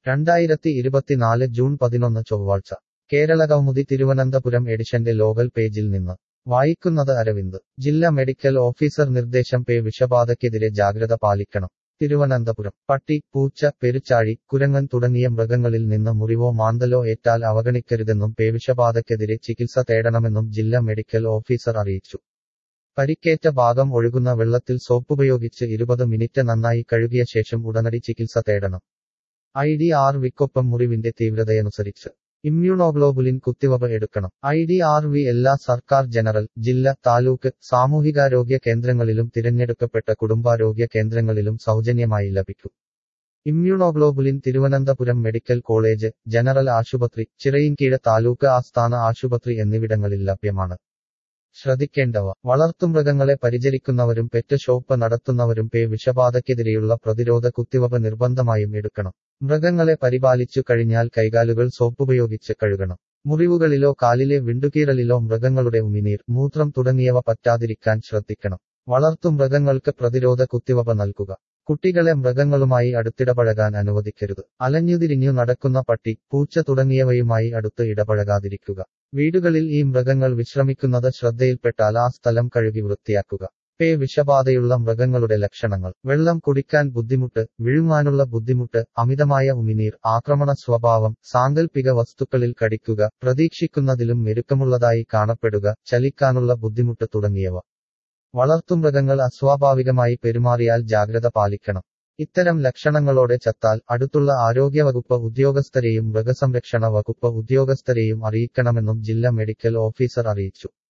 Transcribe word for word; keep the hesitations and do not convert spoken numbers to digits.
രണ്ടായിരത്തി ഇരുപത്തിനാല് ജൂൺ പതിനൊന്ന് ചൊവ്വാഴ്ച കേരളകൗമുദി തിരുവനന്തപുരം എഡിഷന്റെ ലോകൽ പേജിൽ നിന്ന് വായിക്കുന്നത് അരവിന്ദ്. ജില്ലാ മെഡിക്കൽ ഓഫീസർ നിർദ്ദേശം പേ വിഷബാധയ്ക്കെതിരെ ജാഗ്രത പാലിക്കണം. തിരുവനന്തപുരം. പട്ടി, പൂച്ച, പെരുച്ചാഴി, കുരങ്ങൻ തുടങ്ങിയ മൃഗങ്ങളിൽ നിന്ന് മുറിവോ മാന്തലോ ഏറ്റാൽ അവഗണിക്കരുതെന്നും പേവിഷബാധയ്ക്കെതിരെ ചികിത്സ തേടണമെന്നും ജില്ലാ മെഡിക്കൽ ഓഫീസർ അറിയിച്ചു. പരിക്കേറ്റ ഭാഗം ഒഴുകുന്ന വെള്ളത്തിൽ സോപ്പുപയോഗിച്ച് ഇരുപത് മിനിറ്റ് നന്നായി കഴുകിയ ശേഷം ഉടനടി ചികിത്സ തേടണം. ഐ ഡി ആർ വിക്കൊപ്പം മുറിവിന്റെ തീവ്രതയനുസരിച്ച് ഇമ്മ്യൂണോഗ്ലോബുലിൻ കുത്തിവയ്പ് എടുക്കണം. ഐ ഡി ആർ വി എല്ലാ സർക്കാർ ജനറൽ, ജില്ല, താലൂക്ക്, സാമൂഹികാരോഗ്യ കേന്ദ്രങ്ങളിലും തിരഞ്ഞെടുക്കപ്പെട്ട കുടുംബാരോഗ്യ കേന്ദ്രങ്ങളിലും സൗജന്യമായി ലഭിക്കും. Immunoglobulin Thiruvananthapuram medical college, general ആശുപത്രി, ചിറയിൻകീഴ് താലൂക്ക് ആസ്ഥാന ആശുപത്രി എന്നിവിടങ്ങളിൽ ലഭ്യമാണ്. ശ്രദ്ധിക്കേണ്ടവ. വളർത്തുമൃഗങ്ങളെ പരിചരിക്കുന്നവരും പെറ്റ് ഷോപ്പ് നടത്തുന്നവരും പേ വിഷബാധയ്ക്കെതിരെയുള്ള പ്രതിരോധ കുത്തിവയ്പ് നിർബന്ധമായും എടുക്കണം. മൃഗങ്ങളെ പരിപാലിച്ചു കഴിഞ്ഞാൽ കൈകാലുകൾ സോപ്പുപയോഗിച്ച് കഴുകണം. മുറിവുകളിലോ കാലിലെ വിണ്ടുകീറലിലോ മൃഗങ്ങളുടെ ഉമിനീർ, മൂത്രം തുടങ്ങിയവ പറ്റാതിരിക്കാൻ ശ്രദ്ധിക്കണം. വളർത്തുമൃഗങ്ങൾക്ക് പ്രതിരോധ കുത്തിവയ്പ് നൽകുക. കുട്ടികളെ മൃഗങ്ങളുമായി അടുത്തിടപഴകാൻ അനുവദിക്കരുത്. അലഞ്ഞുതിരിഞ്ഞു നടക്കുന്ന പട്ടി, പൂച്ച തുടങ്ങിയവയുമായി അടുത്ത് ഇടപഴകാതിരിക്കുക. വീടുകളിൽ ഈ മൃഗങ്ങൾ വിശ്രമിക്കുന്നത് ശ്രദ്ധയിൽപ്പെട്ടാൽ ആ സ്ഥലം കഴുകി വൃത്തിയാക്കുക. പേ വിഷബാധയുള്ള മൃഗങ്ങളുടെ ലക്ഷണങ്ങൾ: വെള്ളം കുടിക്കാൻ ബുദ്ധിമുട്ട്, വിഴുങ്ങാനുള്ള ബുദ്ധിമുട്ട്, അമിതമായ ഉമിനീർ, ആക്രമണ സ്വഭാവം, സാങ്കൽപ്പിക വസ്തുക്കളിൽ കടിക്കുക, പ്രതീക്ഷിക്കുന്നതിലും മെരുക്കമുള്ളതായി കാണപ്പെടുക, ചലിക്കാനുള്ള ബുദ്ധിമുട്ട് തുടങ്ങിയവ. വളർത്തുമൃഗങ്ങൾ അസ്വാഭാവികമായി പെരുമാറിയാൽ ജാഗ്രത പാലിക്കണം. ഇത്തരം ലക്ഷണങ്ങളോടെ ചത്താൽ അടുത്തുള്ള ആരോഗ്യവകുപ്പ് ഉദ്യോഗസ്ഥരെയും മൃഗസംരക്ഷണ വകുപ്പ് ഉദ്യോഗസ്ഥരെയും അറിയിക്കണമെന്നും ജില്ലാ മെഡിക്കൽ ഓഫീസർ അറിയിച്ചു.